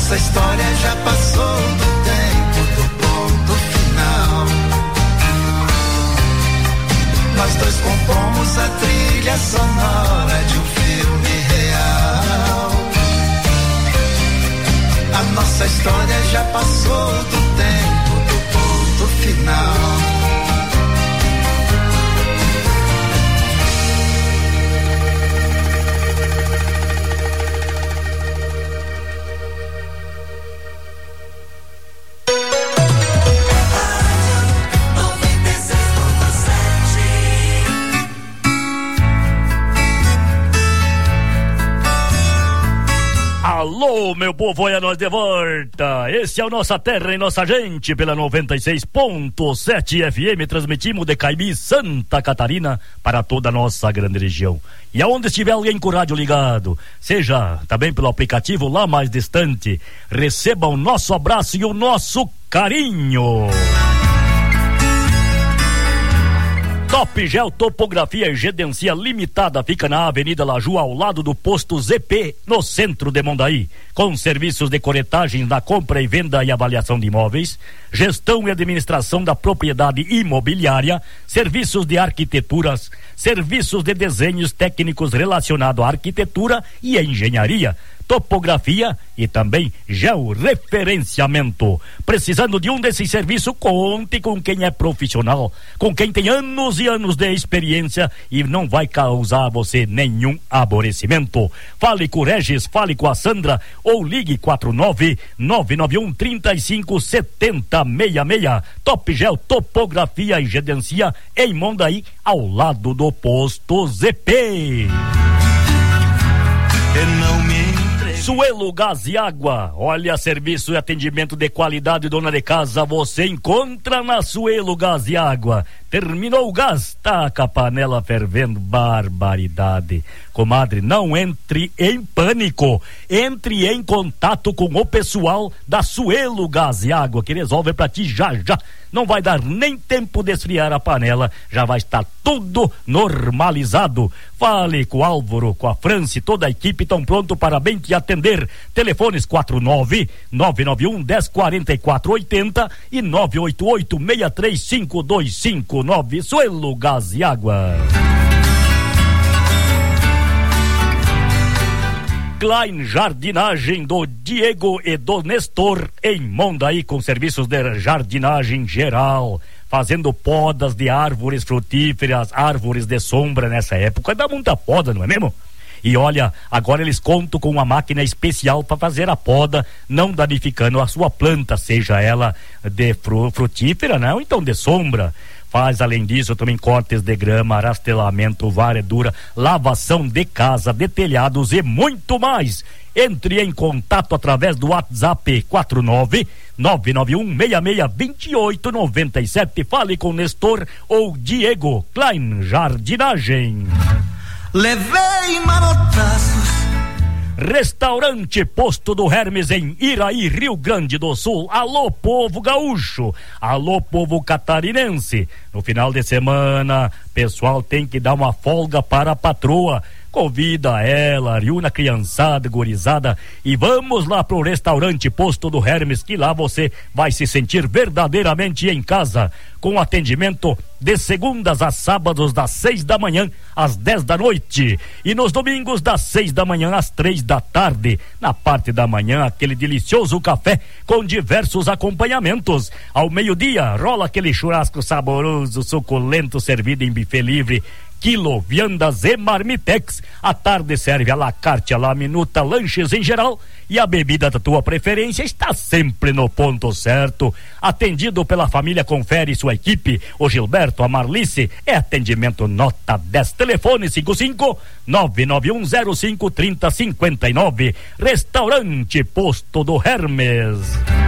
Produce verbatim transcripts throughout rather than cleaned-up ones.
nossa história já passou do tempo do ponto final. Nós dois compomos a trilha sonora de um filme real. A nossa história já passou do tempo do ponto final. Alô, meu povo, olha nós de volta. Esse é o Nossa Terra e Nossa Gente pela noventa e seis ponto sete F M. Transmitimos de Caibi, Santa Catarina, para toda a nossa grande região. E aonde estiver alguém com o rádio ligado, seja também pelo aplicativo lá mais distante, receba o nosso abraço e o nosso carinho. Top Gel Topografia e Gerencia Limitada fica na Avenida Laju, ao lado do posto Z P, no centro de Mondaí, com serviços de corretagem na compra e venda e avaliação de imóveis, gestão e administração da propriedade imobiliária, serviços de arquiteturas, serviços de desenhos técnicos relacionados à arquitetura e à engenharia, topografia e também georreferenciamento. Precisando de um desses serviços, conte com quem é profissional, com quem tem anos e anos de experiência e não vai causar a você nenhum aborrecimento. Fale com o Regis, fale com a Sandra ou ligue quatro nove nove nove um três cinco sete zero seis seis. Top Gel Topografia e Gerencia em Mondaí, ao lado do posto Z P. E não me Suelo Gás e Água, olha, serviço e atendimento de qualidade, dona de casa, você encontra na Suelo Gás e Água. Terminou o gás, taca a panela fervendo, barbaridade. Comadre, não entre em pânico, entre em contato com o pessoal da Suelo Gás e Água, que resolve pra ti já já. Não vai dar nem tempo de esfriar a panela, já vai estar tudo normalizado. Fale com o Álvaro, com a Franci, toda a equipe estão pronto para bem te atender. Telefones quatro nove nove nove um um zero quatro quatro oito zero e nove oito oito seis três cinco dois cinco nove. Suelo Gás e Água. Klein Jardinagem do Diego e do Nestor em Mondaí, com serviços de jardinagem geral, fazendo podas de árvores frutíferas, árvores de sombra. Nessa época dá muita poda, não é mesmo? E olha, agora eles contam com uma máquina especial para fazer a poda, não danificando a sua planta, seja ela de fru- frutífera, não, então de sombra. Faz, além disso, também cortes de grama, rastelamento, varredura, lavação de casa, de telhados e muito mais. Entre em contato através do WhatsApp quatro nove nove nove um seis seis dois oito nove sete. Fale com Nestor ou Diego. Klein Jardinagem. levei manotaços. Restaurante Posto do Hermes em Iraí, Rio Grande do Sul. Alô, povo gaúcho, alô, povo catarinense. No final de semana, pessoal tem que dar uma folga para a patroa. Convida ela, reúna a criançada, gurizada e vamos lá pro Restaurante Posto do Hermes, que lá você vai se sentir verdadeiramente em casa, com atendimento de segundas a sábados das seis da manhã às dez da noite e nos domingos das seis da manhã às três da tarde. Na parte da manhã, aquele delicioso café com diversos acompanhamentos. Ao meio-dia rola aquele churrasco saboroso, suculento, servido em buffet livre, quilo, viandas e marmitex. À tarde serve a la carte, a la minuta, lanches em geral, e a bebida da tua preferência está sempre no ponto certo. Atendido pela família Confere e sua equipe, o Gilberto, a Marlice, é atendimento nota dez. Telefone cinco cinco nove nove um zero cinco três zero cinco nove. Restaurante Posto do Hermes.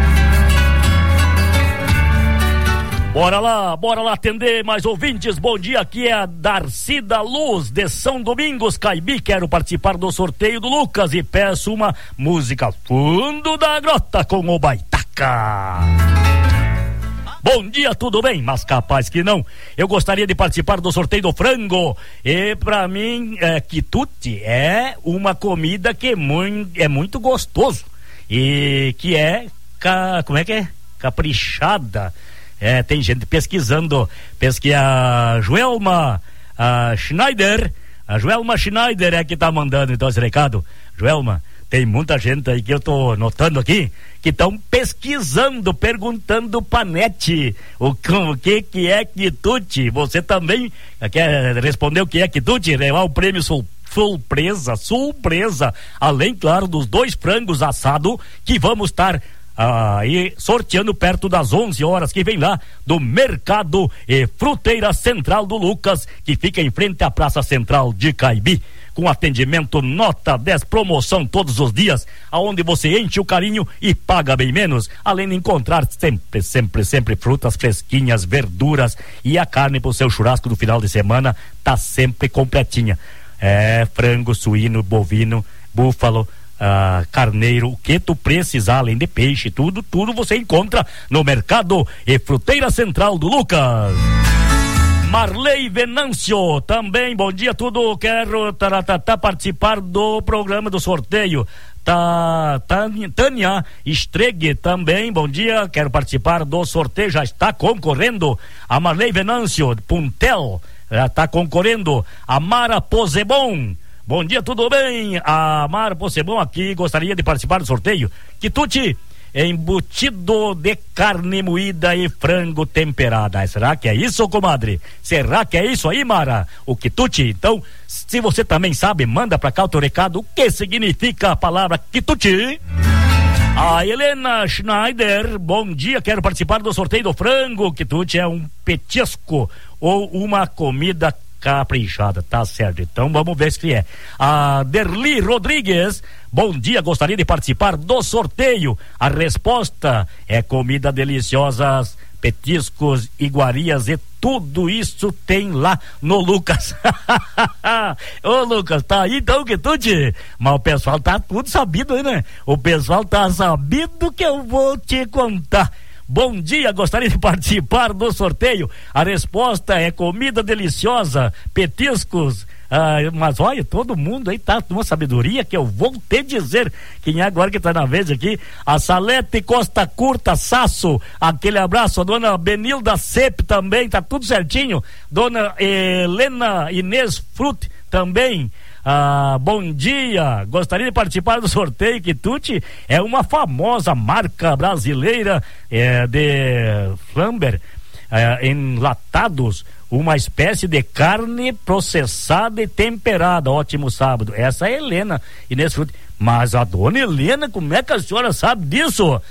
Bora lá, bora lá atender mais ouvintes. Bom dia, aqui é a Darcy da Luz de São Domingos, Caibi. Quero participar do sorteio do Lucas e peço uma música Fundo da Grota com o Baitaca. Bom dia, tudo bem? Mas capaz que não. Eu gostaria de participar do sorteio do frango. E pra mim, é, quitute é uma comida que é muito, é muito gostoso. e que é, ca, como é que é? Caprichada. É, tem gente pesquisando, pesquisa a Joelma a Schneider, a Joelma Schneider é que tá mandando então esse recado. Joelma, tem muita gente aí que eu tô notando aqui que estão pesquisando, perguntando pra net o, o que que é quitute. Você também quer responder o que é quitute? Levar o prêmio sul, surpresa, surpresa, além, claro, dos dois frangos assados que vamos estar aí ah, sorteando perto das onze horas, que vem lá do Mercado e Fruteira Central do Lucas, que fica em frente à Praça Central de Caibi, com atendimento nota dez, promoção todos os dias, aonde você enche o carinho e paga bem menos, além de encontrar sempre, sempre, sempre frutas fresquinhas, verduras, e a carne pro seu churrasco do final de semana tá sempre completinha. É frango, suíno, bovino, búfalo, Uh, carneiro, o que tu precisar, além de peixe, tudo, tudo você encontra no Mercado e Fruteira Central do Lucas. Marley Venâncio, também, bom dia, tudo, quero tá, tá, tá, participar do programa do sorteio. Tá, tá, Tânia Estregue também, bom dia, quero participar do sorteio, já está concorrendo. A Marley Venâncio, Puntel, já está concorrendo. A Mara Posebon, bom dia, tudo bem? A Mara Possebon aqui, gostaria de participar do sorteio. Quitute, embutido de carne moída e frango temperada. Será que é isso, comadre? Será que é isso aí, Mara? O quitute? Então, se você também sabe, manda pra cá o teu recado. O que significa a palavra quitute? A Helena Schneider, bom dia, quero participar do sorteio do frango. Quitute é um petisco ou uma comida caprichada, tá certo, então vamos ver se é. A Derli Rodrigues, bom dia, gostaria de participar do sorteio. A resposta é comida deliciosas, petiscos, iguarias e tudo isso tem lá no Lucas. Ô Lucas, tá aí então, quitute? Mas o pessoal tá tudo sabido aí, né? O pessoal tá sabido que eu vou te contar. Bom dia, gostaria de participar do sorteio. A resposta é comida deliciosa, petiscos, ah, mas olha, todo mundo aí tá com uma sabedoria que eu vou te dizer. Quem é agora que tá na vez aqui? A Salete Costa Curta Sasso, aquele abraço. A dona Benilda Cep também, tá tudo certinho. Dona Helena Inês Frute também. Ah, bom dia, gostaria de participar do sorteio. Quitute é uma famosa marca brasileira é, de flamber é, enlatados, uma espécie de carne processada e temperada. Ótimo sábado. Essa é a Helena Inês Frute. Mas a dona Helena, como é que a senhora sabe disso?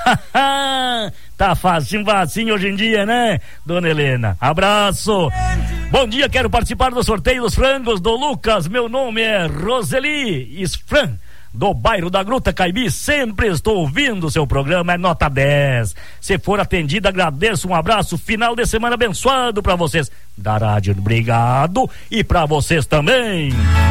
Tá facinho, facinho hoje em dia, né, dona Helena? Abraço. Bom dia, quero participar do sorteio dos frangos do Lucas. Meu nome é Roseli Isfran, do bairro da Gruta Caibi. Sempre estou ouvindo o seu programa, é nota dez. Se for atendida, agradeço. Um abraço, final de semana abençoado pra vocês da rádio. Obrigado. E pra vocês também.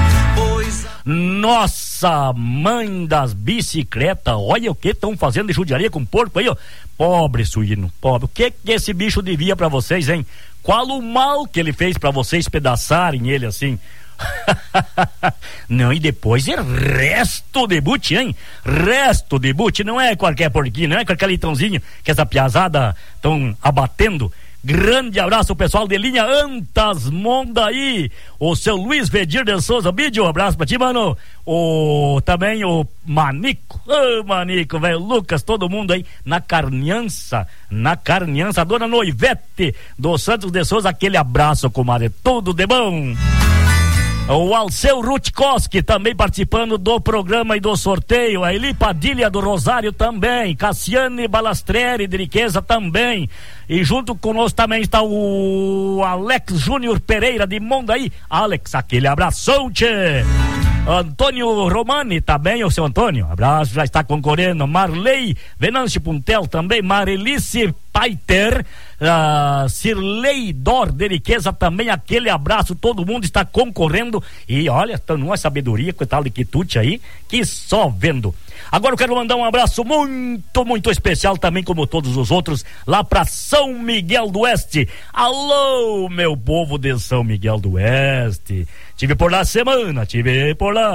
Nossa, mãe das bicicletas, olha o que estão fazendo de judiaria com porco aí, ó. Pobre suíno, pobre. O que que esse bicho devia pra vocês, hein? Qual o mal que ele fez pra vocês pedaçarem ele assim? Não, e depois é resto de bute, hein? Resto de bute, não é qualquer porquinho, não é qualquer leitãozinho que essa piazada estão abatendo. Grande abraço, pessoal de linha Antas Mondaí, o seu Luiz Vedir de Souza Bídio, um abraço pra ti, mano. O, também o Manico, ô oh, Manico, velho, Lucas, todo mundo aí na Carniança, na Carniança, a dona Noivete do Santos de Souza, aquele abraço, comadre, tudo de bom. O Alceu Rutkowski também participando do programa e do sorteio. A Eli Padilha do Rosário também. Cassiane Balastreri de Riqueza também. E junto conosco também está o Alex Júnior Pereira de Mondaí. Alex, aquele abração, tchê. Antônio Romani também, o seu Antônio, abraço, já está concorrendo. Marley Venâncio Puntel também. Marelice Paiter, uh, Cirlei Dor de Riqueza também, aquele abraço, todo mundo está concorrendo. E olha, tá numa sabedoria com o tal de quitute aí, que só vendo. Agora eu quero mandar um abraço muito, muito especial também, como todos os outros, lá pra São Miguel do Oeste. Alô, meu povo de São Miguel do Oeste. Tive por lá semana, tive por lá.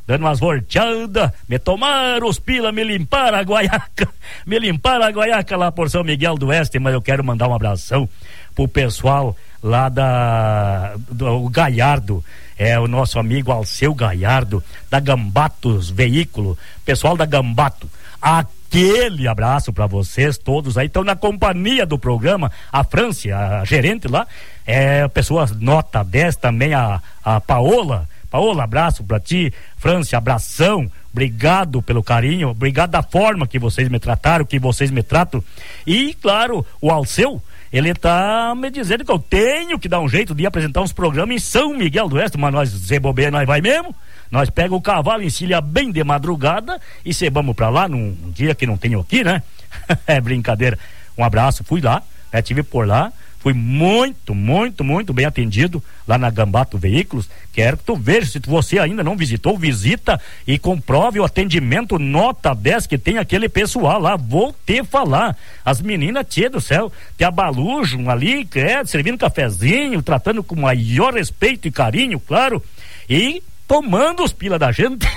dando umas volteadas, me tomaram os pila, me limparam a guaiaca, me limparam a guaiaca lá por São Miguel do Oeste, mas eu quero mandar um abração pro pessoal lá da do Galhardo, é o nosso amigo Alceu Galhardo, da Gambatos Veículo, pessoal da Gambato, aquele abraço para vocês todos aí, estão na companhia do programa, a França, a gerente lá, é pessoa nota dez também, a, a Paola, Paola, abraço pra ti, França, abração, obrigado pelo carinho, obrigado da forma que vocês me trataram, que vocês me tratam, e claro, o Alceu, ele tá me dizendo que eu tenho que dar um jeito de apresentar uns programas em São Miguel do Oeste, mas nós, se bobear, nós vai mesmo, nós pega o cavalo, encilha bem de madrugada e se vamos pra lá num dia que não tenho aqui, né? É brincadeira. Um abraço, fui lá, né? Tive por lá, fui muito, muito, muito bem atendido lá na Gambato Veículos. Quero que tu veja, se você ainda não visitou, visita e comprove o atendimento nota dez que tem aquele pessoal lá. Vou te falar, as meninas, tia do céu, te abalujam ali, é, servindo cafezinho, tratando com maior respeito e carinho, claro, e tomando os pila da gente.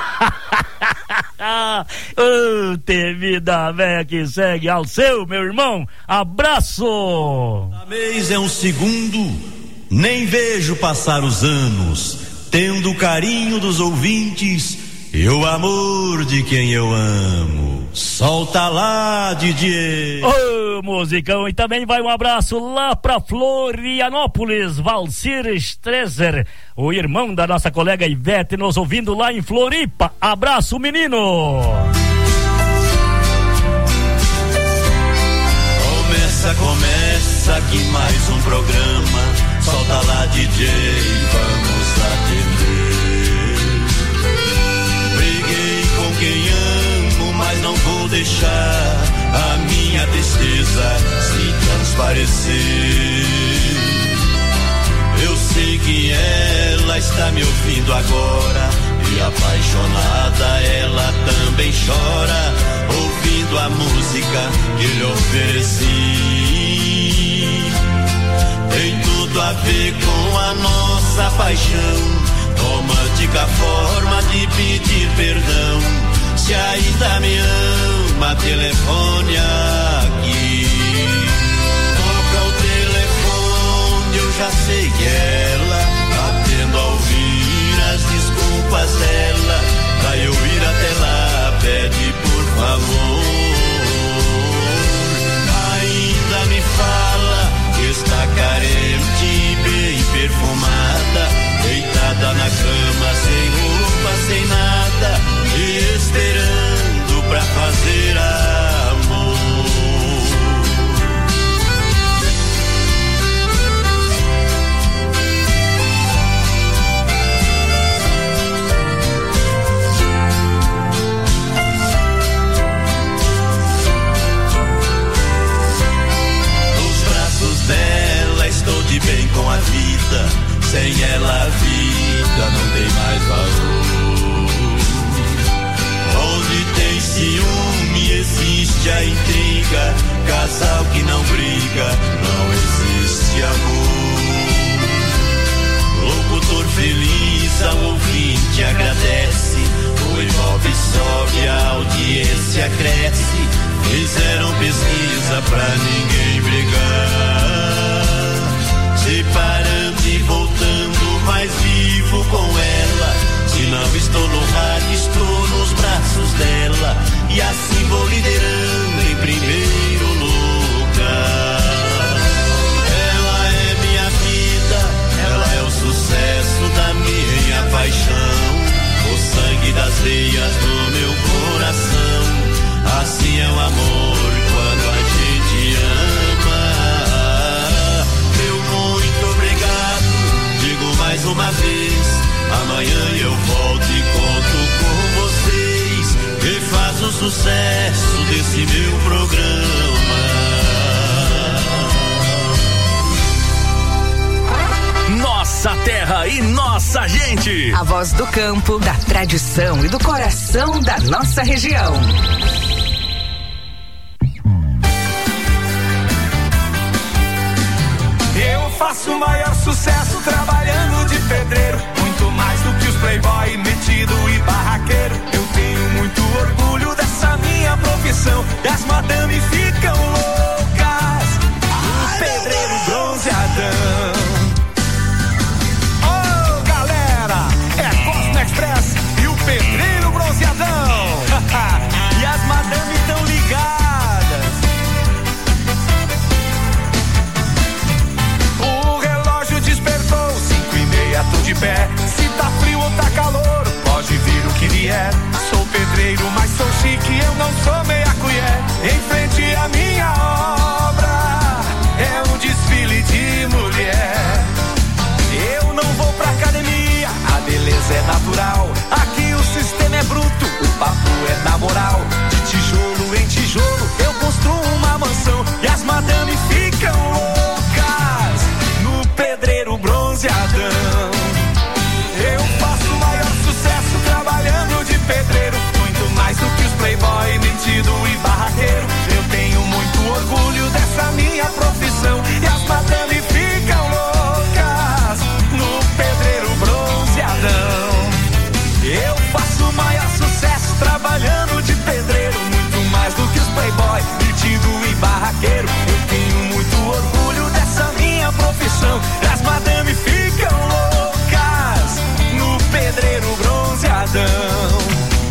Oh, tem vida velha que segue ao seu, meu irmão. Abraço. Cada mês é um segundo, nem vejo passar os anos, tendo o carinho dos ouvintes e o amor de quem eu amo. Solta lá, D J. Ô, oh, musicão, e também vai um abraço lá pra Florianópolis, Valcir Streser, o irmão da nossa colega Ivete, nos ouvindo lá em Floripa. Abraço, menino. Começa, começa aqui mais um programa. Solta lá, D J, vamos atender. Briguei com quem amo, mas não vou deixar a minha tristeza se transparecer. Eu sei que ela está me ouvindo agora e apaixonada ela também chora, ouvindo a música que lhe ofereci. Tem tudo a ver com a nossa paixão, romântica forma de pedir perdão. Se ainda me ama, telefone aqui. Toca o telefone, eu já sei que ela atendo a ouvir as desculpas dela. Pra eu ir até lá, pede por favor. Ainda me fala que está carente, bem perfumada, deitada na cama, sem roupa, sem nada, e esperando pra fazer amor. Nos braços dela estou de bem com a vida, sem ela a vida não tem mais valor. Onde tem ciúme existe a intriga, casal que não briga não existe amor. Locutor feliz ao ouvinte agradece, o Ibope sobe, a audiência cresce. Fizeram pesquisa pra ninguém brigar, separando e voltando mais vivo com ela. Se não estou no rádio, estou nos braços dela, e assim vou liderando em primeiro lugar. Ela é minha vida, ela é o sucesso da minha paixão, o sangue das veias do meu coração. Assim é o amor quando a gente ama. Meu muito obrigado, digo mais uma vez. Amanhã eu volto e conto com vocês, e faço o sucesso desse meu programa. Nossa terra e nossa gente. A voz do campo, da tradição e do coração da nossa região. Eu faço o maior sucesso trabalhando de pedreiro, muito mais do que o os playboy metido e barraqueiro. Eu tenho muito orgulho dessa minha profissão. E as madame ficam loucas. O pedreiro bronzeadão. Ô, oh, galera, é Cosmo Express e o pedreiro bronzeadão. E as madame tão ligadas. O relógio despertou, cinco e meia, tô de pé. Se tá frio ou tá calor, pode vir o que vier. Sou pedreiro, mas sou chique, eu não sou meia colher. Em frente à minha obra, é um desfile de mulher. Eu não vou pra academia, a beleza é natural. Aqui o sistema é bruto, o papo é na moral. De tijolo em tijolo, eu construo uma mansão. E as madame ficam loucas no pedreiro bronzeadão. Eu faço o maior sucesso trabalhando de pedreiro. Muito mais do que os playboy metido e barraqueiro. Eu tenho muito orgulho dessa minha profissão. E as madame ficam loucas no pedreiro bronzeadão. Eu faço o maior sucesso trabalhando de pedreiro. Muito mais do que os playboy metido e barraqueiro. Eu tenho muito orgulho dessa minha profissão. E as madame ficam loucas no pedreiro bronzeadão.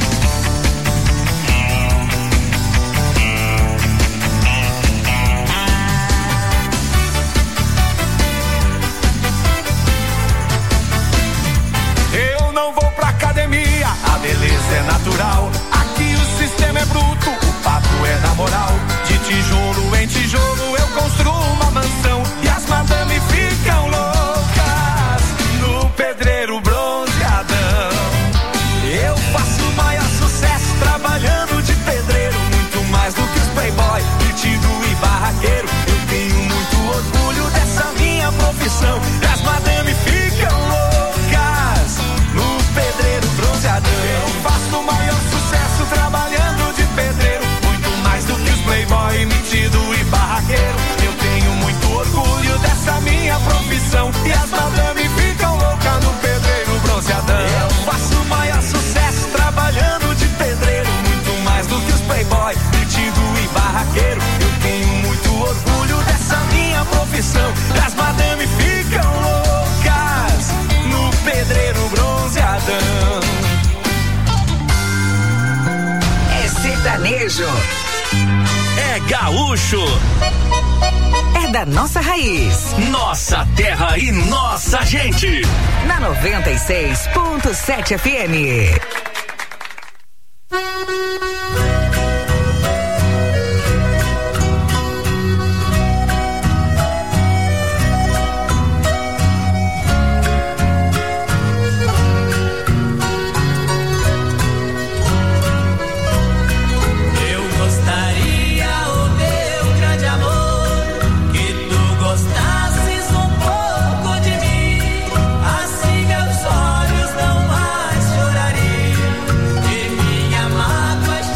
Eu não vou pra academia, a beleza é natural. Aqui o sistema é bruto, o papo é na moral. De tijolo em tijolo eu construo uma mansão. E as madame ficam loucas no pedreiro bronzeadão. Eu faço o maior sucesso trabalhando de pedreiro. Muito mais do que os playboy metido e barraqueiro. Eu tenho muito orgulho dessa minha profissão. E as madame ficam loucas no pedreiro bronzeadão. Eu faço o maior sucesso trabalhando de pedreiro. Muito mais do que os playboy metido e barraqueiro. Eu tenho muito orgulho dessa minha profissão. E as madame ficam loucas no pedreiro bronzeadão. Eu faço o maior sucesso trabalhando de pedreiro. Muito mais do que os playboy metido e barraqueiro. Eu tenho muito orgulho dessa minha profissão. E as madame ficam loucas no pedreiro bronzeadão. É sertanejo. É gaúcho. É da nossa raiz. Nossa terra e nossa gente. Na noventa e seis ponto sete F M. Assim meus olhos não mais chorariam.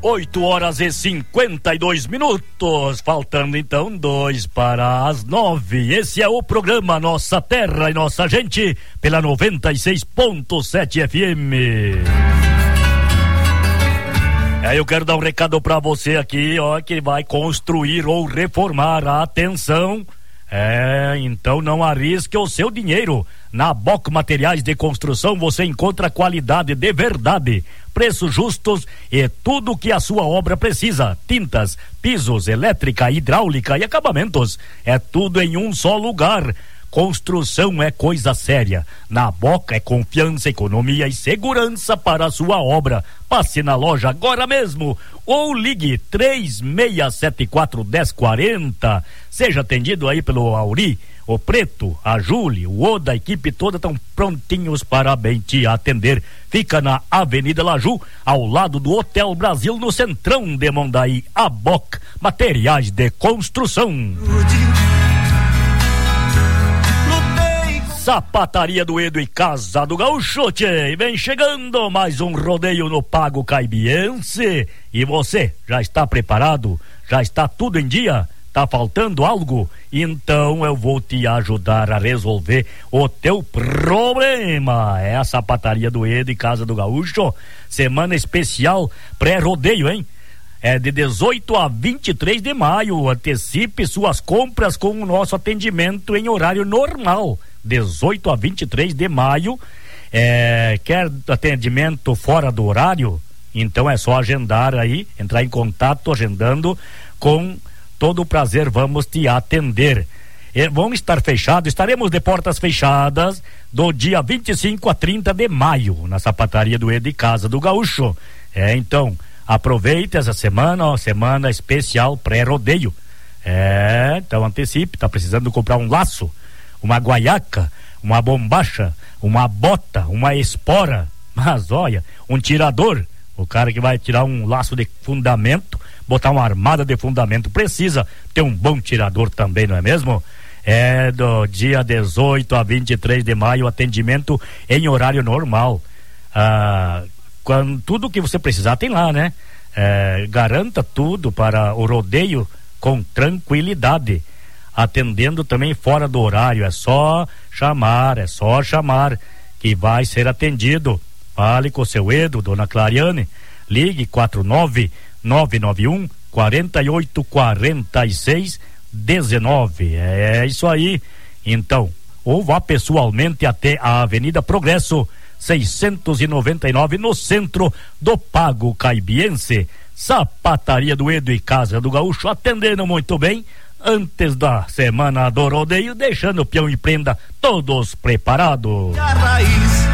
oito horas e cinquenta e dois minutos, faltando então dois para as nove. Esse é o programa Nossa Terra e Nossa Gente, pela noventa e seis ponto sete F M. Aí eu quero dar um recado para você aqui, ó, que vai construir ou reformar. Atenção! É, então não arrisque o seu dinheiro. Na Boc Materiais de Construção você encontra qualidade de verdade, preços justos e tudo o que a sua obra precisa: tintas, pisos, elétrica, hidráulica e acabamentos. É tudo em um só lugar. Construção é coisa séria. Na Boc é confiança, economia e segurança para a sua obra. Passe na loja agora mesmo ou ligue três seis sete quatro, um zero quatro zero. Seja atendido aí pelo Auri, o Preto, a Júlia, o Oda, a equipe toda estão prontinhos para bem te atender. Fica na Avenida Laju, ao lado do Hotel Brasil, no centrão de Mondaí. A Boc Materiais de Construção. Sapataria do Edo e Casa do Gaúcho, tchê. Vem chegando mais um rodeio no Pago Caibiense. E você, já está preparado? Já está tudo em dia? Tá faltando algo? Então eu vou te ajudar a resolver o teu problema. É a Sapataria do Edo e Casa do Gaúcho. Semana especial pré-rodeio, hein? É de dezoito a vinte e três de maio. Antecipe suas compras com o nosso atendimento em horário normal. dezoito a vinte e três de maio. É, quer atendimento fora do horário? Então é só agendar aí, entrar em contato agendando. Com todo o prazer vamos te atender. E vão estar fechados, estaremos de portas fechadas do dia vinte e cinco a trinta de maio na Sapataria do Edo e Casa do Gaúcho. É, então aproveite essa semana, ó, semana especial pré-rodeio. É, então antecipe, tá precisando comprar um laço, uma guaiaca, uma bombacha, uma bota, uma espora, mas olha, um tirador, o cara que vai tirar um laço de fundamento, botar uma armada de fundamento, precisa ter um bom tirador também, não é mesmo? É do dia dezoito a vinte e três de maio, atendimento em horário normal. Ah, quando, tudo que você precisar tem lá, né? É, garanta tudo para o rodeio com tranquilidade, atendendo também fora do horário. É só chamar, é só chamar que vai ser atendido. Fale com o seu Edo, dona Clariane, ligue quatro nove nove nove um, quatro oito quatro seis um nove. É isso aí. Então, ou vá pessoalmente até a Avenida Progresso seiscentos e noventa e nove, no centro do Pago Caibiense. Sapataria do Edo e Casa do Gaúcho, atendendo muito bem antes da semana do rodeio, deixando o peão e prenda todos preparados. A raiz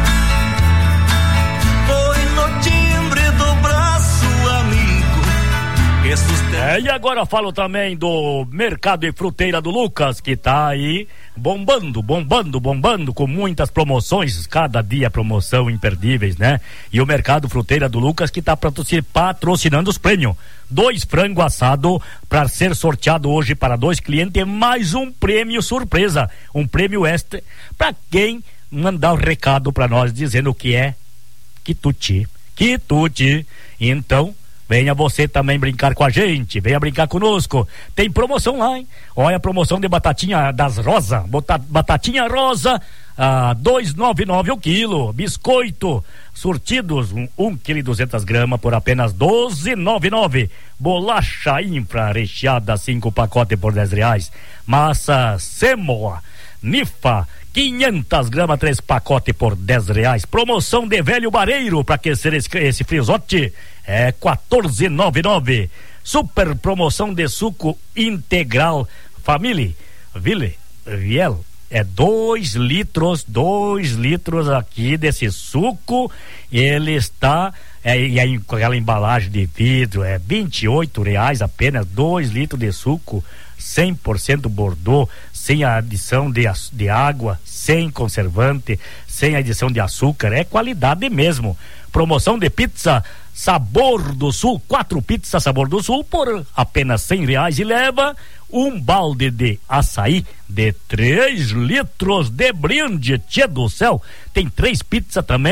foi no timbre do braço amigo. É, e agora falo também do Mercado e Fruteira do Lucas, que tá aí bombando, bombando, bombando, com muitas promoções, cada dia promoção imperdíveis, né? E o Mercado Fruteira do Lucas, que tá patrocinando os prêmios. Dois frango assado para ser sorteado hoje para dois clientes, mais um prêmio surpresa, um prêmio extra para quem mandar o recado para nós dizendo o que é quitute, quitute. Então venha você também brincar com a gente, venha brincar conosco. Tem promoção lá, hein? Olha a promoção de batatinha das rosa, batatinha rosa, a dois reais e noventa e nove centavos o quilo. Biscoito surtidos, um, um quilo e duzentas gramas por apenas doze reais e noventa e nove centavos. Bolacha infra recheada, cinco pacotes por dez reais. Massa semoa Nifa, quinhentas gramas, três pacotes por dez reais. Promoção de velho bareiro para aquecer esse, esse frisote é quatorze reais e noventa e nove centavos. Super promoção de suco integral família Ville Viel, é dois litros, dois litros aqui desse suco. Ele está, é, e aí com aquela embalagem de vidro, é vinte e oito reais apenas, dois litros de suco, cem por cento Bordeaux, sem a adição de, de água, sem conservante, sem adição de açúcar, é qualidade mesmo. Promoção de pizza Sabor do Sul, quatro pizzas Sabor do Sul por apenas cem reais, e leva um balde de açaí de três litros de brinde. Tchê do céu, tem três pizzas também,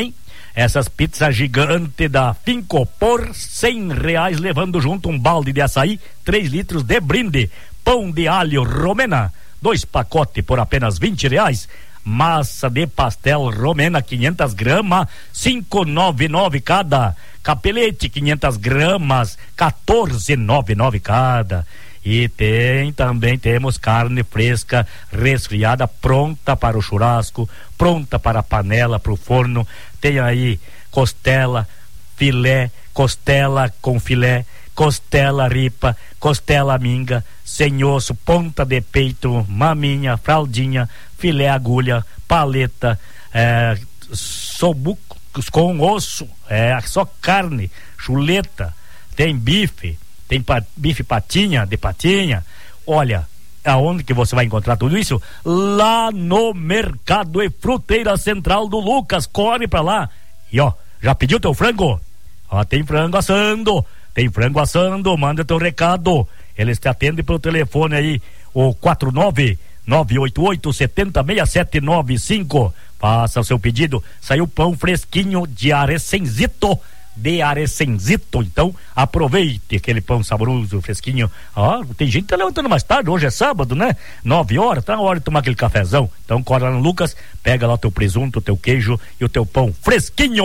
Essas pizzas gigantes da Finco por cem reais, levando junto um balde de açaí, três litros de brinde. Pão de alho Romena, dois pacotes por apenas vinte reais. Massa de pastel Romena, quinhentas gramas, cinco reais e noventa e nove centavos cada. Capelete, quinhentas gramas, quatorze reais e noventa e nove centavos cada. E tem também, temos carne fresca, resfriada, pronta para o churrasco, pronta para a panela, para o forno. Tem aí costela, filé, costela com filé, costela ripa, costela minga, sem osso, ponta de peito, maminha, fraldinha, filé agulha, paleta, é, sobucos com osso, é só carne, chuleta, tem bife, tem pa, bife patinha, de patinha. Olha, aonde que você vai encontrar tudo isso? Lá no Mercado e Fruteira Central do Lucas. Corre pra lá. E ó, já pediu teu frango? Ó, tem frango assando, tem frango assando, manda teu recado. Eles te atendem pelo telefone aí, o quatro nove nove oito oito sete zero seis sete nove cinco. Faça o seu pedido. Saiu pão fresquinho de arecenzito, de arecenzito. Então aproveite aquele pão saboroso, fresquinho. Ah, tem gente que tá levantando mais tarde, hoje é sábado, né? Nove horas, tá na hora de tomar aquele cafezão. Então corre lá no Lucas, pega lá o teu presunto, o teu queijo e o teu pão fresquinho.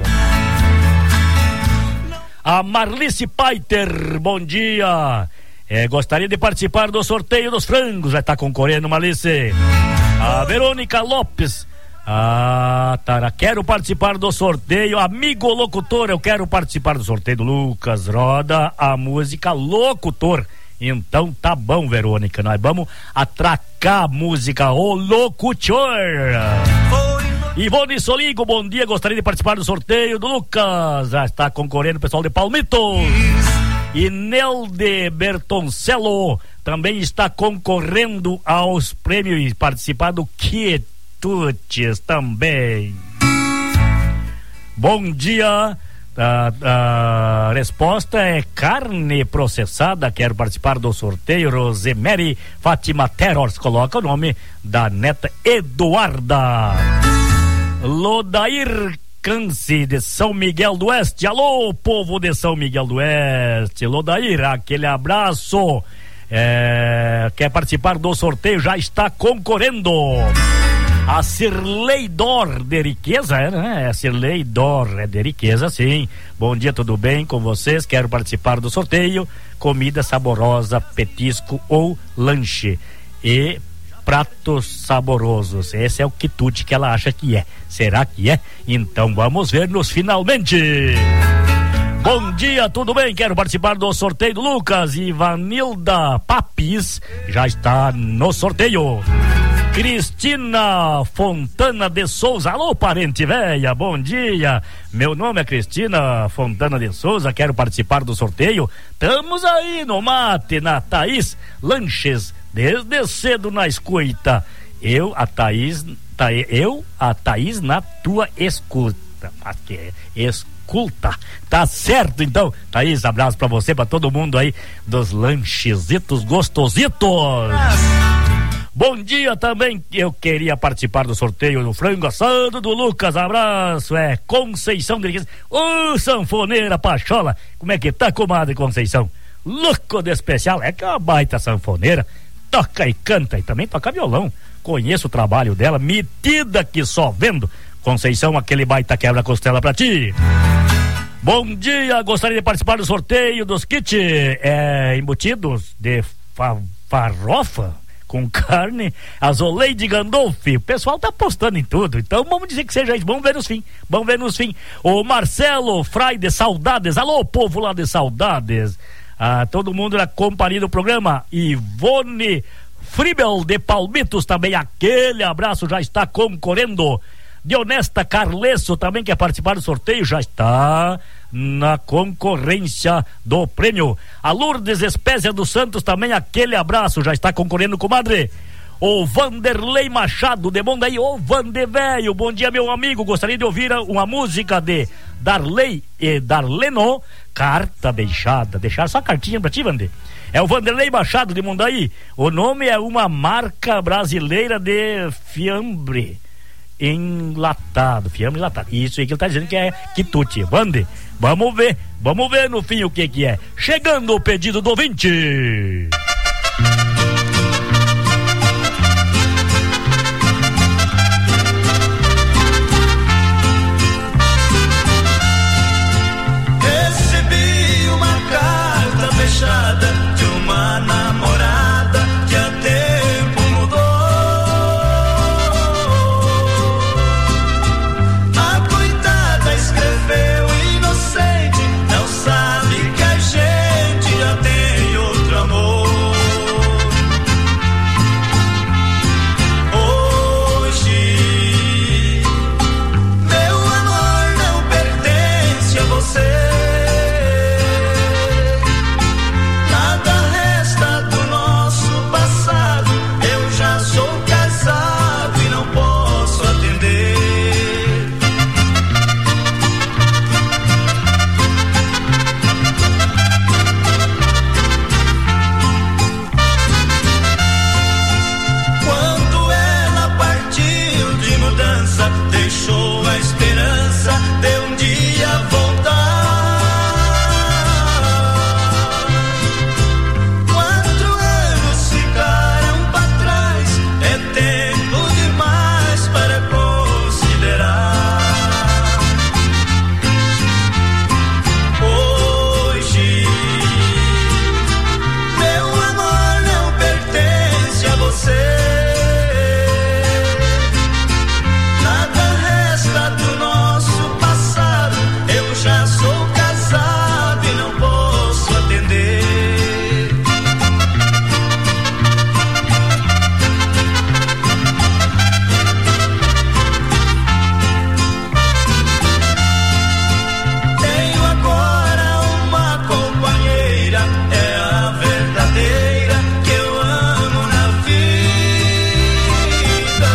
A Marlice Paiter, bom dia. É, gostaria de participar do sorteio dos frangos. Já está concorrendo, Marlice. A Verônica Lopes. Ah, tá. Quero participar do sorteio. Amigo locutor, eu quero participar do sorteio do Lucas. Roda a música Locutor. Então tá bom, Verônica. Nós vamos atracar a música O Locutor. Ivone Soligo, bom dia. Gostaria de participar do sorteio do Lucas. Já está concorrendo o pessoal de Palmitos. E Nelde Bertoncello também está concorrendo aos prêmios e participar do Quietudes também. Bom dia. A, a resposta é carne processada. Quero participar do sorteio. Rosemary Fátima Terrors, coloca o nome da neta Eduarda. Lodair Câncer de São Miguel do Oeste. Alô, povo de São Miguel do Oeste. Lodair, aquele abraço. É, quer participar do sorteio? Já está concorrendo. A Cirlei Dor de Riqueza, é, né? A Cirlei Dor é de Riqueza, sim. Bom dia, tudo bem com vocês? Quero participar do sorteio. Comida saborosa, petisco ou lanche. E pratos saborosos. Esse é o quitute que ela acha que é. Será que é? Então vamos ver nos finalmente. Bom dia, tudo bem? Quero participar do sorteio do Lucas. Ivanilda Papis já está no sorteio. Cristina Fontana de Souza. Alô, parente véia, bom dia. Meu nome é Cristina Fontana de Souza. Quero participar do sorteio. Estamos aí no mate, na Thaís Lanches, desde cedo na escuta. Eu, a Thaís, tá, eu, a Thaís na tua escuta. Aqui é escuta. Tá certo, então. Thaís, abraço pra você, pra todo mundo aí dos lanchezitos gostositos. Bom dia também, eu queria participar do sorteio do frango assado do Lucas. Abraço, é Conceição de Riqueza. Ô, sanfoneira Pachola, como é que tá, comadre Conceição? Louco de especial, é que é uma baita sanfoneira. Toca e canta e também toca violão. Conheço o trabalho dela, metida que só vendo. Conceição, aquele baita quebra-costela pra ti. Bom dia, gostaria de participar do sorteio dos kits é, embutidos de fa- farofa com carne, Azoleide Gandolfi. O pessoal tá apostando em tudo, então vamos dizer que seja isso. Vamos ver nos fim, vamos ver nos fim. O Marcelo Frai de Saudades. Alô, povo lá de Saudades. Ah, todo mundo na companhia do programa. Ivone Fribel de Palmitos também, aquele abraço, já está concorrendo. Dionesta Carlesso também quer participar do sorteio, já está na concorrência do prêmio. A Lourdes Espécia dos Santos também, aquele abraço, já está concorrendo, comadre. O Vanderlei Machado de Mondaí. Ô Vander velho, bom dia, meu amigo. Gostaria de ouvir uma música de Darley e Darleno, Carta Deixada. Deixar só a cartinha pra ti, Vander. É o Vanderlei Machado de Mondaí. O nome é uma marca brasileira de fiambre. enlatado, fiambre enlatado. Isso aí que ele tá dizendo que é quitute. Vande, vamos ver, vamos ver no fim o que que é. Chegando o pedido do ouvinte. Recebi uma carta fechada de uma namorada que há tempo mudou. A coitada escreveu inocente, não sabe que a gente já tem outro amor. Hoje meu amor não pertence a você. Deixou a esperança de um dia voltar. Quatro anos ficaram pra trás, é tempo demais para considerar. Hoje meu amor não pertence a você. Já sou casado e não posso atender. Tenho agora uma companheira, é a verdadeira que eu amo na vida.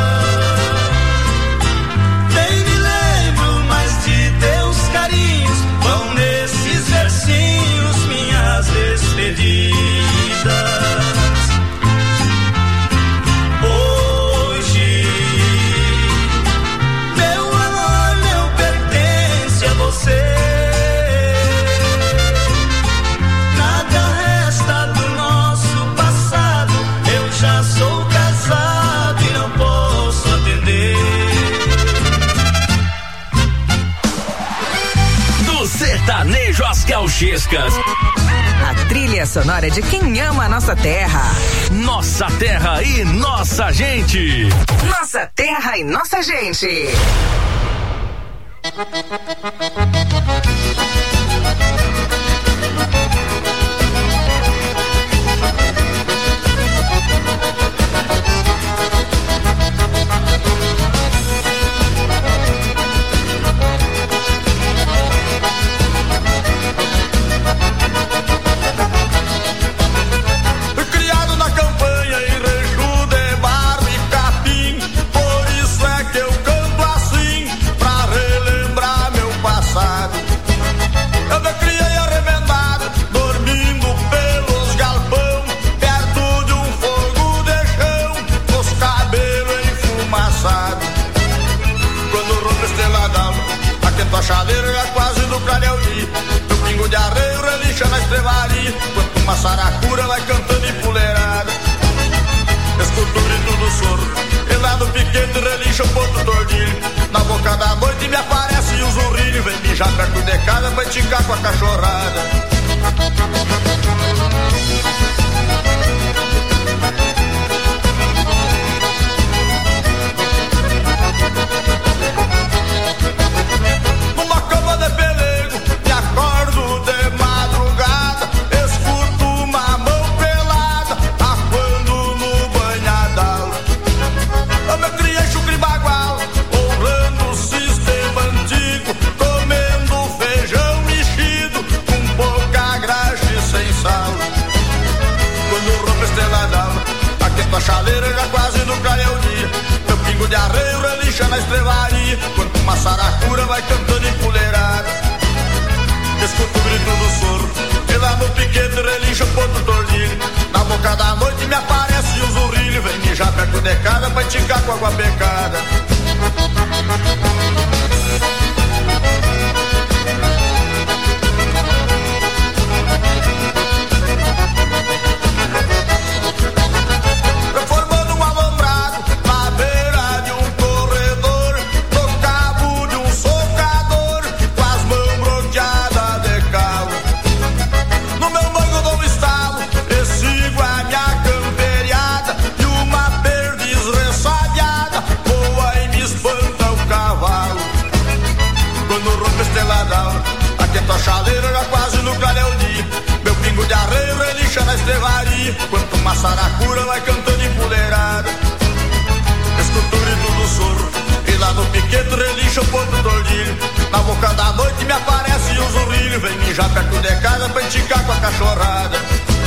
Nem me lembro mais de teus carinhos, vão nesses versinhos minhas despedidas. Hoje meu amor não pertence a você. Nada resta do nosso passado, eu já sou casado e não posso atender. Sertanejo às Gauchescas. A trilha sonora de quem ama a nossa terra. Nossa terra e nossa gente. Nossa terra e nossa gente. A chaleira já quase do Clareudi, no pingo de arreio relincha na estrevaria, enquanto uma saracura vai cantando empoleirada. Escuto o grito do soro, e lá no piquete relincha o ponto tordilho. Na boca da noite me aparece o zurrilho, vem mijar perto de casa pra esticar com a cachorrada. De pelego, me acordo de madrugada, escuto uma mão pelada, aquando no banhadal. Eu me criei chucre bagual, honrando o sistema antigo, comendo feijão mexido, com pouca graxa e sem sal. Quando rompe esteladal, aquento a chaleira já quase no clareia o dia. Meu pingo de arreio relincha na estrevaria, quando uma saracura vai cantando empoleirada. Escuto o grito do soro, e lá no piquete relincha o ponto tordilho. Na boca da noite me aparece o zurrilho, vem mijar perto de casa pra esticar com água pecada. Quanto uma saracura vai cantando empoleirada. Escultura e tudo sorro, e lá no piquete relincha o ponto do olhinho. Na boca da noite me aparece um zurrilho. Vem mijar perto de casa pra enticar com a cachorrada.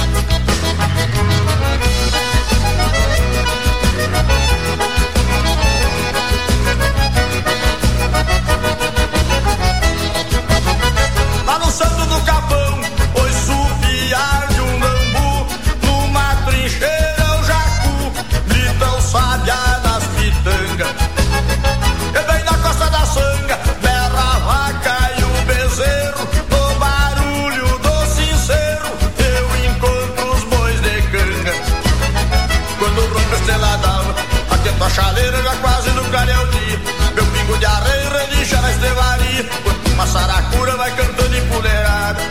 Lá no Santo do Capão, oi supiar de um lambu. Numa trincheira o jacu grita o sabiá das pitangas. E bem na costa da sanga berra a vaca e o bezerro. No barulho do sincero eu encontro os bois de canga. Quando rompe a estrela d'alva, atento a chaleira, já quase no clareio dia. Meu pingo de arreio relincha na estrevaria. Quando uma saracura vai cantando empoleirada.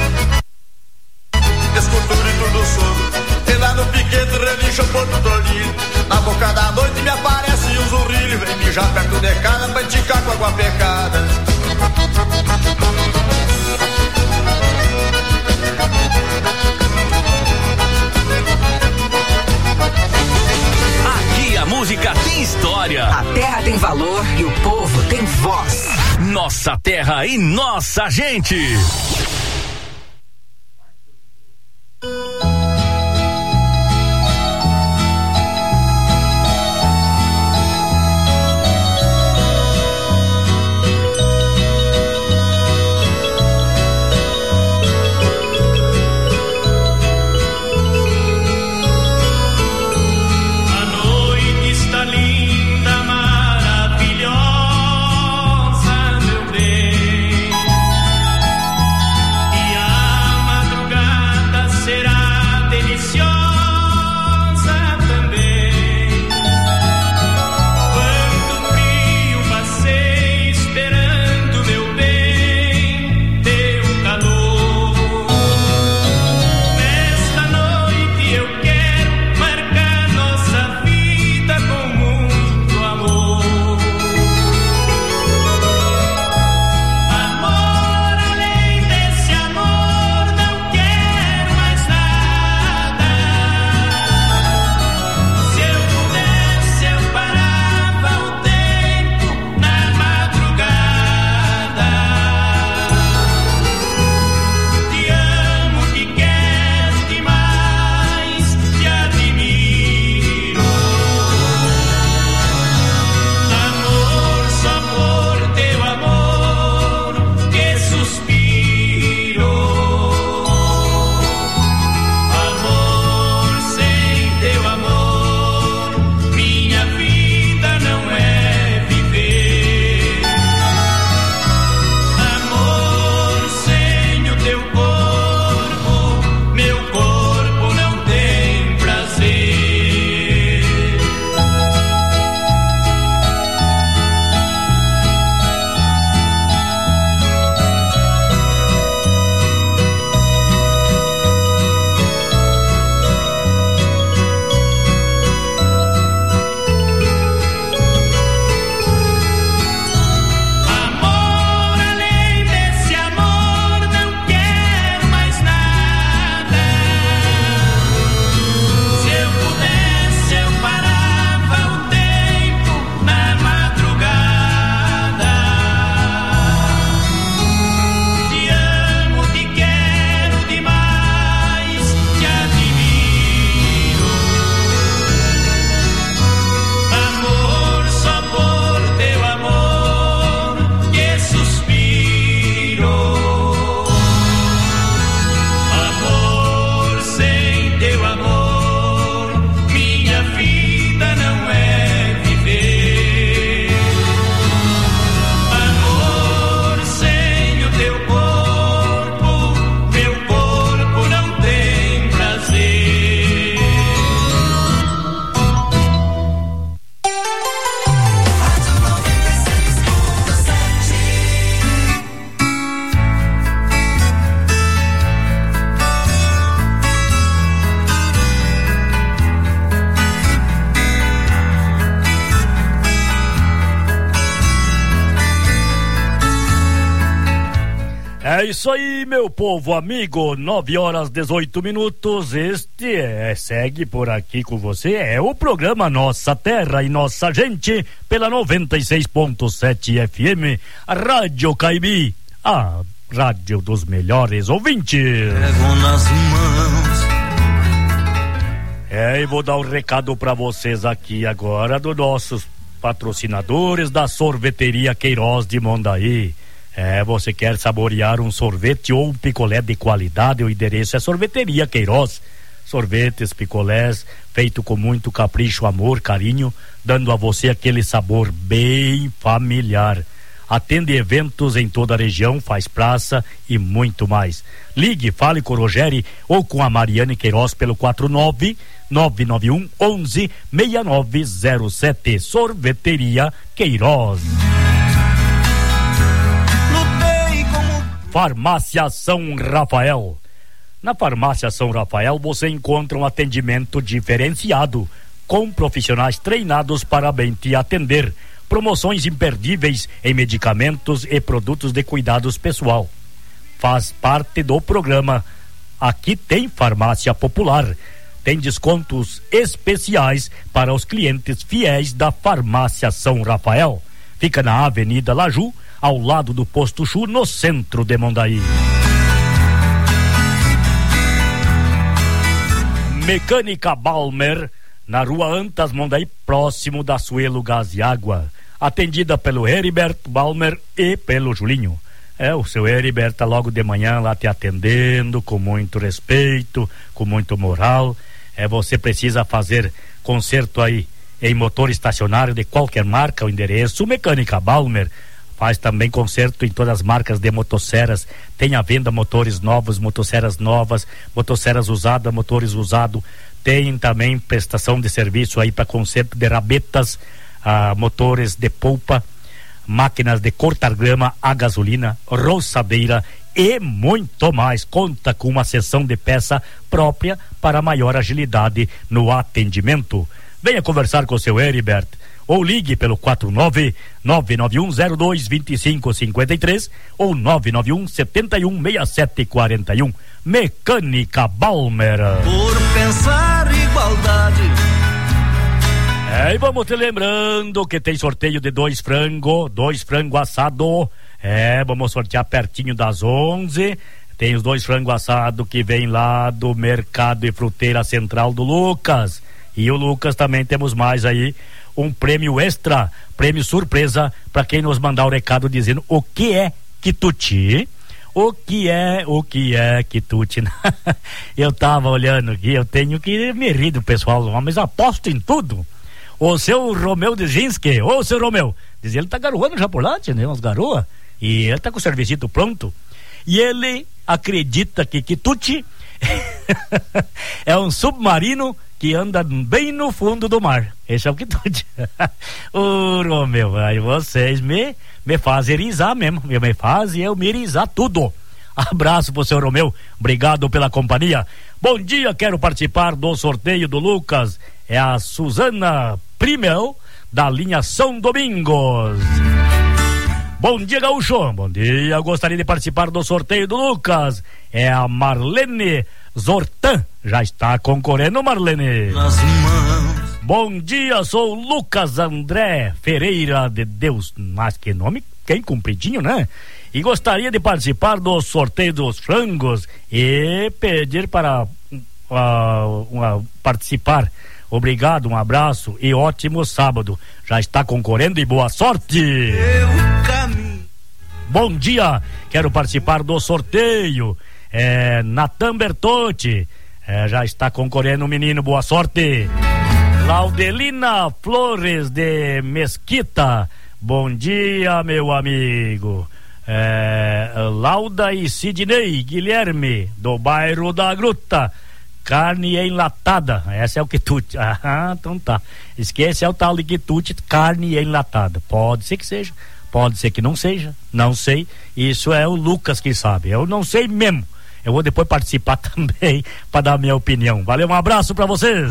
Escultura e tudo sorro, e lá no piquete relincha o ponto do olhinho. Na boca da noite me aparece um zurrilho. Vem mijar perto de casa pra enticar com água pecada. Aqui a música tem história. A terra tem valor e o povo tem voz. Nossa terra e nossa gente. Maravilhosa, meu bem. É isso aí, meu povo amigo, nove horas dezoito minutos, este é, segue por aqui com você, é o programa Nossa Terra e Nossa Gente, pela noventa e seis ponto sete F M, a Rádio Caibi, a rádio dos melhores ouvintes. Pego nas mãos. É, e vou dar um recado pra vocês aqui agora dos nossos patrocinadores da Sorveteria Queiroz de Mondaí. É, você quer saborear um sorvete ou um picolé de qualidade? O endereço é Sorveteria Queiroz. Sorvetes, picolés, feito com muito capricho, amor, carinho, dando a você aquele sabor bem familiar. Atende eventos em toda a região, faz praça e muito mais. Ligue, fale com o Rogério ou com a Mariane Queiroz pelo quatro nove nove nove um onze seis nove zero sete. Sorveteria Queiroz. Farmácia São Rafael. Na Farmácia São Rafael você encontra um atendimento diferenciado, com profissionais treinados para bem te atender. Promoções imperdíveis em medicamentos e produtos de cuidados pessoal. Faz parte do programa. Aqui tem farmácia popular. Tem descontos especiais para os clientes fiéis da Farmácia São Rafael. Fica na Avenida Laju, ao lado do Posto Chu, no centro de Mondaí. Mecânica Balmer, na Rua Antas Mondaí, próximo da Suelo Gás e Água. Atendida pelo Heriberto Balmer e pelo Julinho. É, o seu Heriberto tá logo de manhã lá te atendendo, com muito respeito, com muito moral. É, você precisa fazer conserto aí em motor estacionário de qualquer marca, o endereço Mecânica Balmer. Faz também conserto em todas as marcas de motosserras. Tem à venda motores novos, motosserras novas, motosserras usadas, motores usados. Tem também prestação de serviço aí para conserto de rabetas, ah, motores de polpa, máquinas de cortar grama a gasolina, roçadeira e muito mais. Conta com uma seção de peça própria para maior agilidade no atendimento. Venha conversar com o seu Heriberto ou ligue pelo quatro nove nove nove um zero dois dois cinco cinco três ou nove nove um sete um seis sete quatro um. Mecânica Balmer. Por pensar igualdade. É, e vamos te lembrando que tem sorteio de dois frango, dois frango assado. É, vamos sortear pertinho das onze. Tem os dois frango assado que vem lá do Mercado e Fruteira Central do Lucas. E o Lucas também temos mais aí um prêmio extra, prêmio surpresa para quem nos mandar o recado dizendo o que é quitute. O que é, o que é quitute? Eu tava olhando aqui, eu tenho que me rir do pessoal, mas aposto em tudo. O seu Romeu Dzinski, ô seu Romeu, diz ele tá garoando já por lá, né, umas garoas, e ele tá com o serviçito pronto, e ele acredita que quitute é um submarino que anda bem no fundo do mar. Esse é o quitute. Ô Romeu, aí vocês me, me fazem irizar mesmo, me fazem eu me irizar tudo. Abraço pro seu Romeu, obrigado pela companhia. Bom dia, quero participar do sorteio do Lucas. É a Suzana Primel, da linha São Domingos. Bom dia, Gaúcho. Bom dia, gostaria de participar do sorteio do Lucas. É a Marlene Zortan. Já está concorrendo, Marlene. Nas mãos. Bom dia, sou Lucas André Ferreira de Deus. Mas que nome, quem compridinho, né? E gostaria de participar do sorteio dos frangos e pedir para uh, uh, participar. Obrigado, um abraço e ótimo sábado. Já está concorrendo e boa sorte. Eu caminho. Bom dia, quero participar do sorteio. É, Natan Bertotti, é, já está concorrendo o menino, boa sorte. Laudelina Flores de Mesquita, bom dia, meu amigo. É, Lauda e Sidney Guilherme, do bairro da Gruta. Carne enlatada, essa é o quitute. Ah, então tá. Esquece, é o tal de quitute, carne enlatada. Pode ser que seja, pode ser que não seja, não sei. Isso é o Lucas que sabe, eu não sei mesmo. Eu vou depois participar também para dar a minha opinião. Valeu, um abraço para vocês.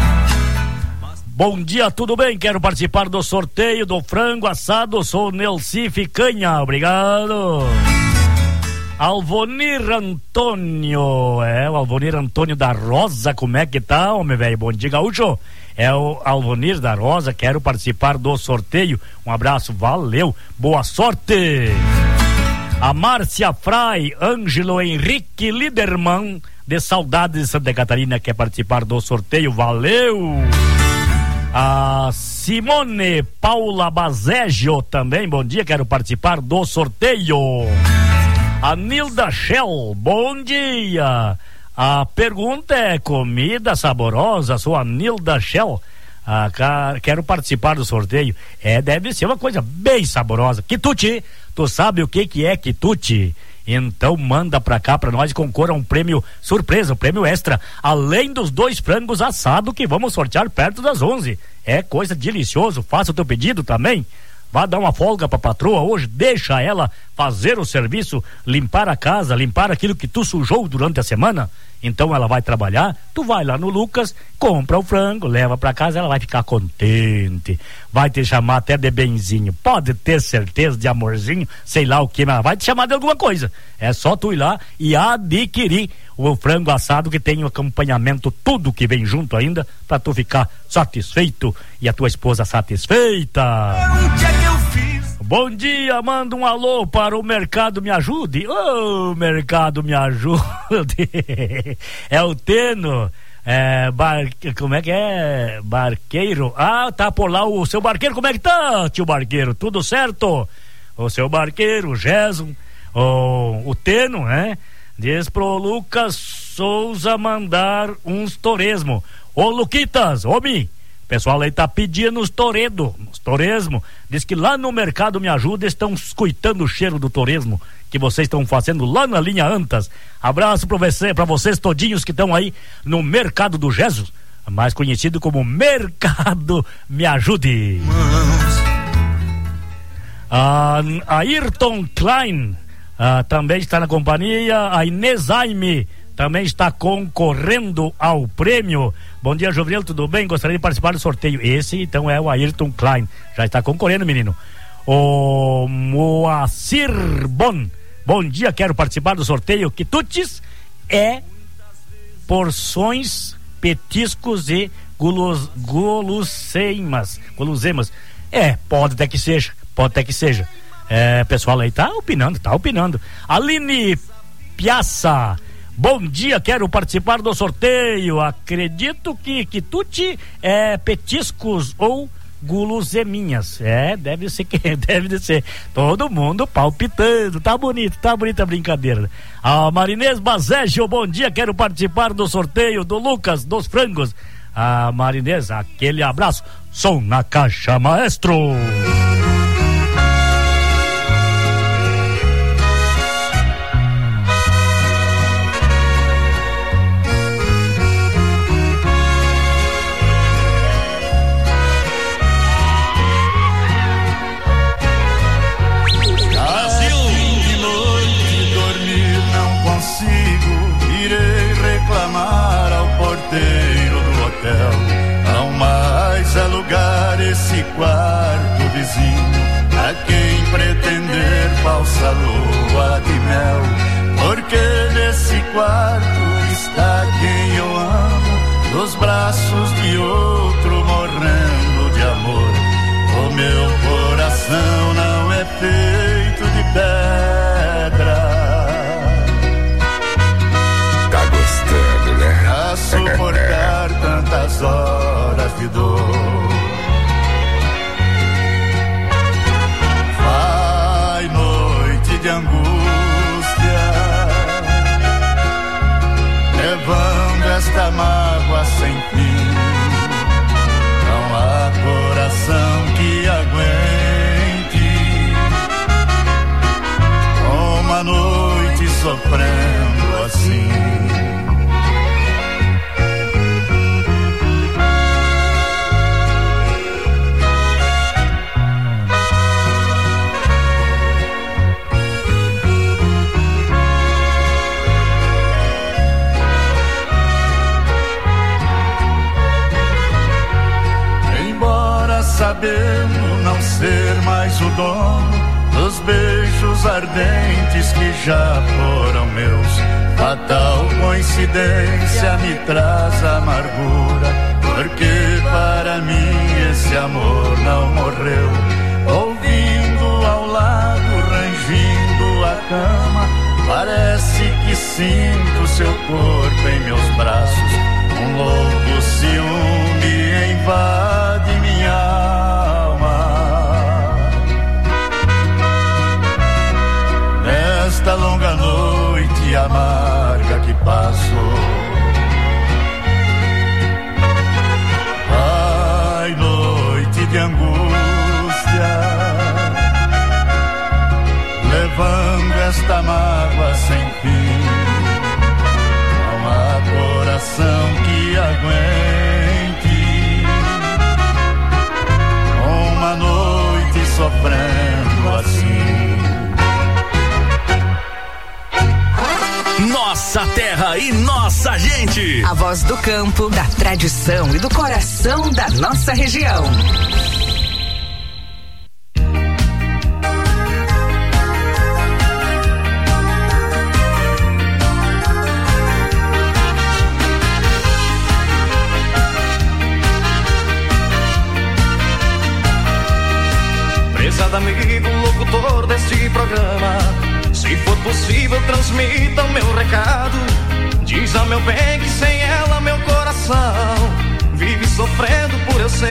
Bom dia, tudo bem? Quero participar do sorteio do frango assado. Sou Nelci Ficanha, obrigado. Alvonir Antônio, é o Alvonir Antônio da Rosa, como é que tá, homem velho? Bom dia, gaúcho. É o Alvonir da Rosa, quero participar do sorteio. Um abraço, valeu, boa sorte. A Márcia Frai, Ângelo Henrique Liderman, de Saudades de Santa Catarina, quer participar do sorteio, valeu. A Simone Paula Bazeggio também, bom dia, quero participar do sorteio. A Nilda Shell, bom dia. A pergunta é: comida saborosa? Sou a Nilda Shell. Ah, quero participar do sorteio. É, deve ser uma coisa bem saborosa. Quitute, tu sabe o que que é quitute? Então manda pra cá pra nós e concorra a um prêmio surpresa, um prêmio extra, além dos dois frangos assados que vamos sortear perto das onze. É coisa delicioso, faça o teu pedido também. Vá dar uma folga pra patroa hoje, deixa ela fazer o serviço, limpar a casa, limpar aquilo que tu sujou durante a semana. Então ela vai trabalhar, tu vai lá no Lucas, compra o frango, leva pra casa, ela vai ficar contente, vai te chamar até de benzinho, pode ter certeza, de amorzinho, sei lá o que, mas ela vai te chamar de alguma coisa. É só tu ir lá e adquirir o frango assado, que tem o acompanhamento, tudo que vem junto ainda, pra tu ficar satisfeito e a tua esposa satisfeita. Bom dia, manda um alô para o Mercado Me Ajude. Ô, oh, Mercado Me Ajude. É o Teno. É, bar... Como é que é? Barqueiro. Ah, tá por lá o seu barqueiro. Como é que tá, tio Barqueiro? Tudo certo? O seu barqueiro, o Gerson, o, o Teno, né? Diz pro Lucas Souza mandar uns toresmo. Ô, Luquitas, homem, o pessoal aí tá pedindo os toredo, os toresmo. Diz que lá no Mercado Me Ajuda estão escutando o cheiro do toresmo que vocês estão fazendo lá na linha Antas. Abraço pra, você, pra vocês todinhos que estão aí no Mercado do Jesus, mais conhecido como Mercado Me Ajude. A Ayrton Klein ah, também está na companhia. A Inês Aime também está concorrendo ao prêmio. Bom dia, Jovril, tudo bem? Gostaria de participar do sorteio. Esse, então, é o Ayrton Klein. Já está concorrendo, menino. O Moacir Bon, bom dia, quero participar do sorteio. Quitutes é porções, petiscos e gulos, guloseimas. Guloseimas. É, pode até que seja, pode até que seja. É, pessoal aí tá opinando, tá opinando. Aline Piazza, bom dia, quero participar do sorteio. Acredito que quitute é petiscos ou guloseminhas. É, deve ser que deve ser. Todo mundo palpitando. Tá bonito, tá bonita a brincadeira. A Marinês Bazeggio, bom dia, quero participar do sorteio do Lucas dos frangos. A Marinês, aquele abraço. Som na caixa, maestro. Não mais alugar esse quarto vizinho a quem pretender falsa lua de mel, porque nesse quarto está quem eu amo, nos braços de outro morrendo de amor. O meu coração não é feito de pedra. Tá gostando, né? A suportar tantas horas de dor. Vai noite de angústia, levando esta mágoa sem fim. Não há coração que aguente uma noite sofrendo assim. Sabendo não ser mais o dono dos beijos ardentes que já foram meus. Fatal coincidência me traz amargura, porque para mim esse amor não morreu. Ouvindo ao lado, rangindo a cama, parece que sinto seu corpo em meus braços. Um louco ciúme invade minha alma. Nesta longa noite amarga que passo, ai, noite de angústia, levando esta mágoa sem fim. Não há coração que aguente uma noite sofrendo assim. Nossa terra e nossa gente. A voz do campo, da tradição e do coração da nossa região. Prezado amigo, locutor deste programa, se for possível, transmita o meu recado. Diz ao meu bem que sem ela meu coração vive sofrendo por eu ser.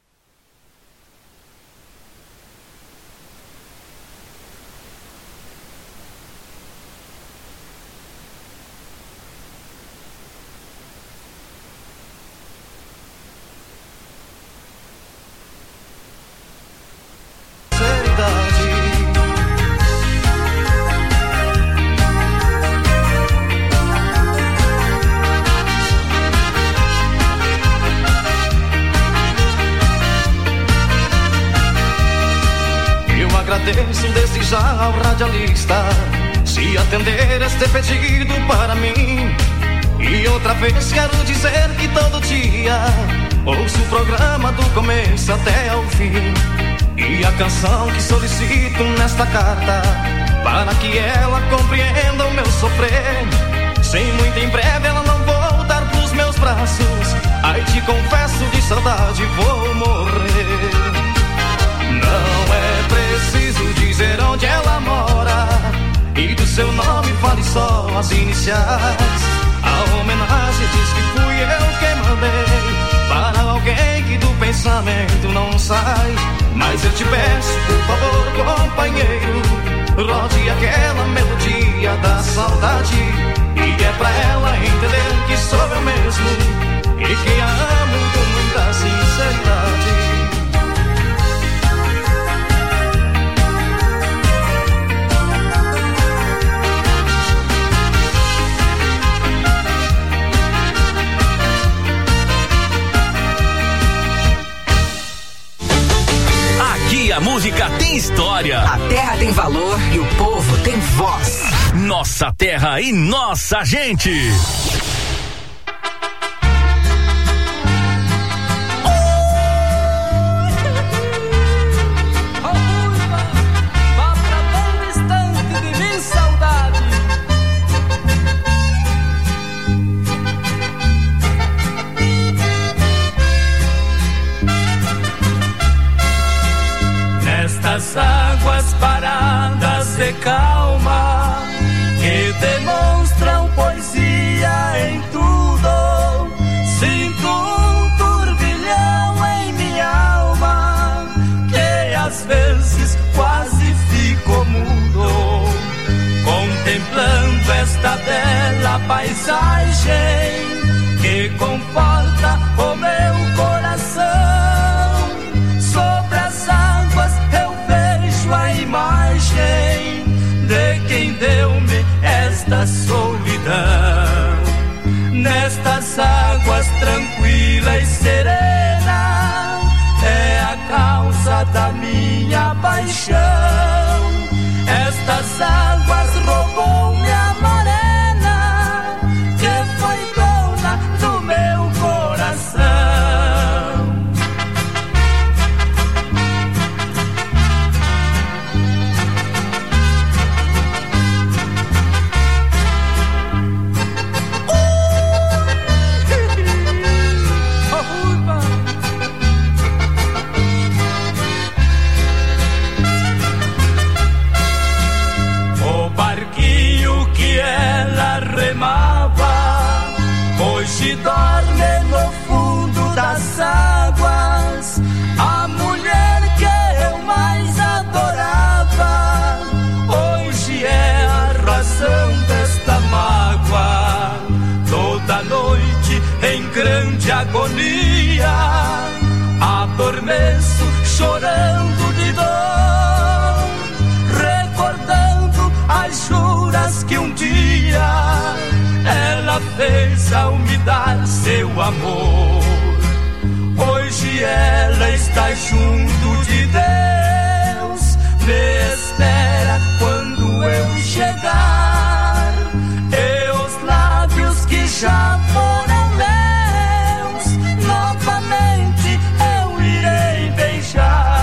Agradeço desde já ao radialista se atender este pedido para mim. E outra vez quero dizer que todo dia ouço o programa do começo até ao fim. E a canção que solicito nesta carta, para que ela compreenda o meu sofrer. Sem muito em breve ela não voltar pros meus braços, ai te confesso de saudade vou morrer. Não é preciso dizer onde ela mora, e do seu nome fale só as iniciais. A homenagem diz que fui eu quem mandei para alguém que do pensamento não sai. Mas eu te peço, por favor, companheiro, rode aquela melodia da saudade, e é pra ela entender que sou eu mesmo e que a amo com muita sinceridade. A música tem história. A terra tem valor e o povo tem voz. Nossa terra e nossa gente. As águas paradas de calma que demonstram poesia em tudo. Sinto um turbilhão em minha alma que às vezes quase fico mudo, contemplando esta bela paisagem que conforta o meu coração. Sobre as águas eu vejo a imagem de quem deu-me esta solidão. Nestas águas tranquila e serena é a causa da minha paixão. Estas águas roubou-me a morena que foi dona do meu coração. começo, chorando de dor, recordando as juras que um dia ela fez ao me dar seu amor. Hoje ela está junto de Deus, me espera quando eu chegar, e os lábios que já foram meus, novamente eu irei beijar.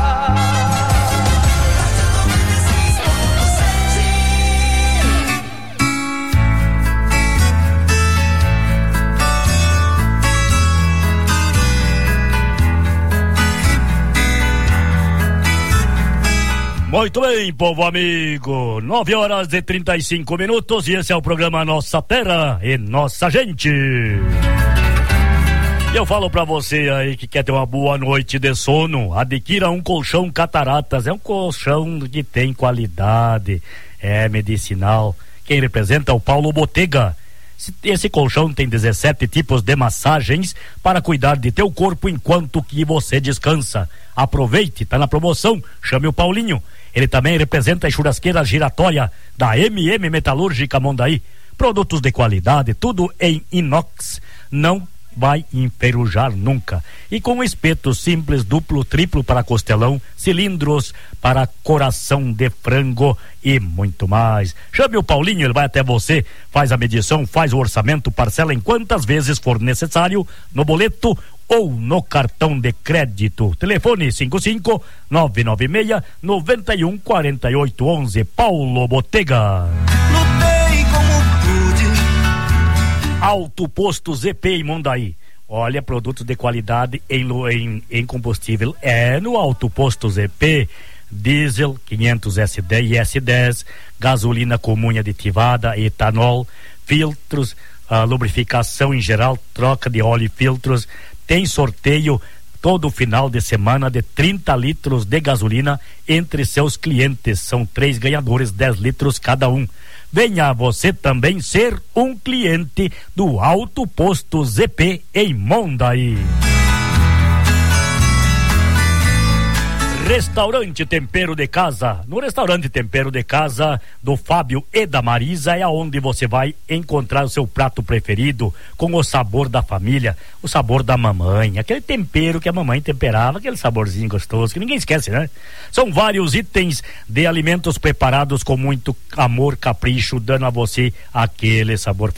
Muito bem, povo amigo, nove horas e trinta e cinco minutos, e esse é o programa Nossa Terra e Nossa Gente. E eu falo pra você aí que quer ter uma boa noite de sono, adquira um colchão Cataratas. É um colchão que tem qualidade, é medicinal. Quem representa é o Paulo Botega. Esse colchão tem dezessete tipos de massagens para cuidar de teu corpo enquanto que você descansa. Aproveite, tá na promoção, chame o Paulinho. Ele também representa a churrasqueira giratória da M M Metalúrgica Mondaí. Produtos de qualidade, tudo em inox, não vai enferrujar nunca. E com espeto simples, duplo, triplo para costelão, cilindros para coração de frango e muito mais. Chame o Paulinho, ele vai até você, faz a medição, faz o orçamento, parcela em quantas vezes for necessário, no boleto ou no cartão de crédito. Telefone cinco cinco nove nove seis nove um quatro oito um um. Paulo Botega. Lutei como pude. Alto Posto Z P em Mondaí. Olha, produtos de qualidade em, em, em combustível é no Alto Posto Z P. Diesel quinhentos S dez e S dez, gasolina comum aditivada, etanol, filtros, a lubrificação em geral, troca de óleo e filtros. Tem sorteio todo final de semana de trinta litros de gasolina entre seus clientes. São três ganhadores, dez litros cada um. Venha você também ser um cliente do Alto Posto Z P em Mondaí. Restaurante Tempero de Casa. No restaurante Tempero de Casa do Fábio e da Marisa é aonde você vai encontrar o seu prato preferido com o sabor da família, o sabor da mamãe, aquele tempero que a mamãe temperava, aquele saborzinho gostoso que ninguém esquece, né? São vários itens de alimentos preparados com muito amor, capricho, dando a você aquele sabor